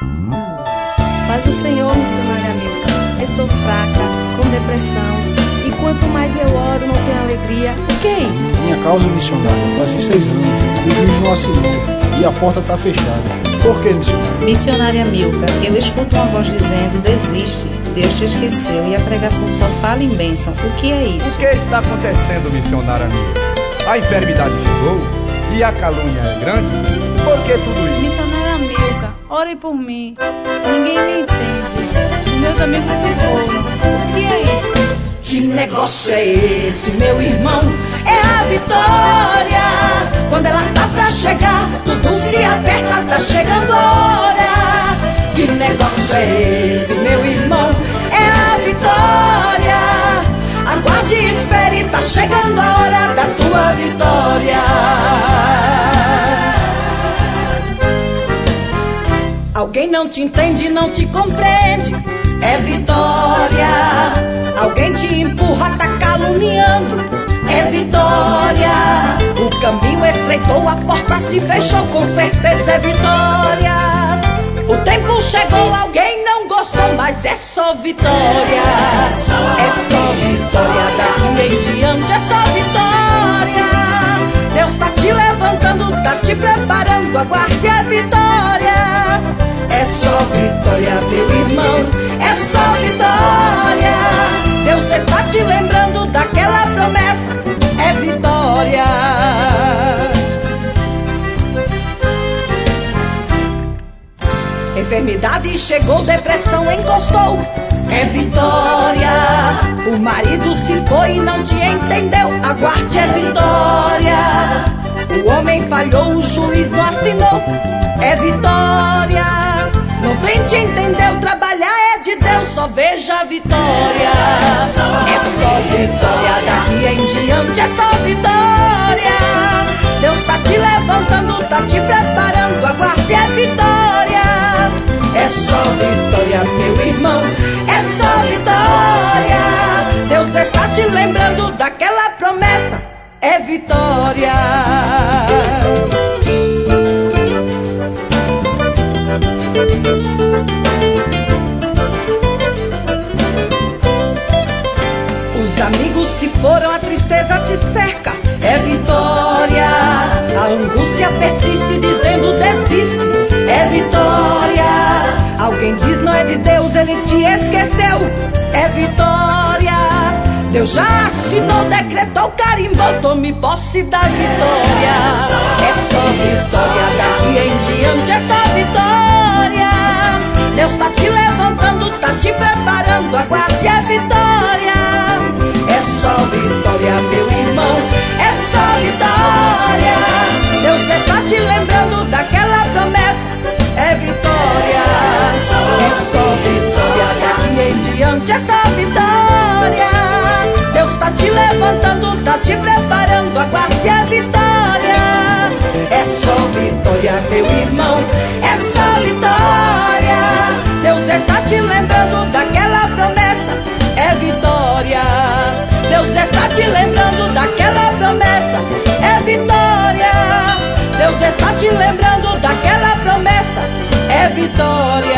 Mas o Senhor, missionária Milka, estou fraca, com depressão, e quanto mais eu oro não tenho alegria. O que é isso? Minha causa missionária, fazem 6 anos, o juiz não assinou e a porta está fechada. Por que, missionária? Missionária Milka, eu escuto uma voz dizendo: desiste, Deus te esqueceu e a pregação só fala em bênção. O que é isso? O que está acontecendo, missionária Milka? A enfermidade chegou e a calúnia é grande? Por que tudo isso? Missionária Milka, ore por mim. Ninguém me entende. Os meus amigos se foram. O que é isso? Que negócio é esse, meu irmão? É a vitória. Quando ela tá pra chegar, tudo se aperta, tá chegando a hora. Que negócio é esse, meu irmão? É a vitória. Aguarde e fere, tá chegando a hora da tua vitória. Alguém não te entende, não te compreende. É vitória. Alguém te empurra, tá caluniando. É vitória. O caminho estreitou, a porta se fechou, com certeza é vitória. O tempo chegou, alguém não gostou, mas é só vitória. É só vitória, daqui em diante é só vitória. Deus tá te levantando, tá te preparando, aguarde a vitória. É só vitória, meu irmão, é só vitória. Deus está te lembrando daquela promessa, é vitória. Enfermidade chegou, depressão encostou, é vitória. O marido se foi e não te entendeu, aguarde, é vitória. O homem falhou, o juiz não assinou, é vitória. Não tente entender, trabalhar é de Deus, só veja a vitória. É só vitória, daqui em diante é só vitória. Deus tá te levantando, tá te preparando, aguarde a vitória. É só vitória, meu irmão, é só vitória. Deus está te lembrando daquela promessa, é vitória. Os amigos se foram, a tristeza te cerca, é vitória. A angústia persiste dizendo desiste, é vitória. Alguém diz não é de Deus, ele te esqueceu, é vitória. Deus já assinou, decretou, carimbou, tome posse da vitória. É só vitória, daqui em diante é só vitória. Deus tá te levantando, tá te preparando, aguarde a vitória. É só vitória, meu irmão, é só vitória. Deus está te lembrando daquela promessa, é vitória. É só vitória, daqui em diante é só vitória. Deus tá te levantando, tá te preparando, aguarde a vitória. É só vitória, meu irmão, é só vitória. Deus está te lembrando daquela promessa, é vitória. Deus está te lembrando daquela promessa, é vitória. Deus está te lembrando daquela promessa, é vitória.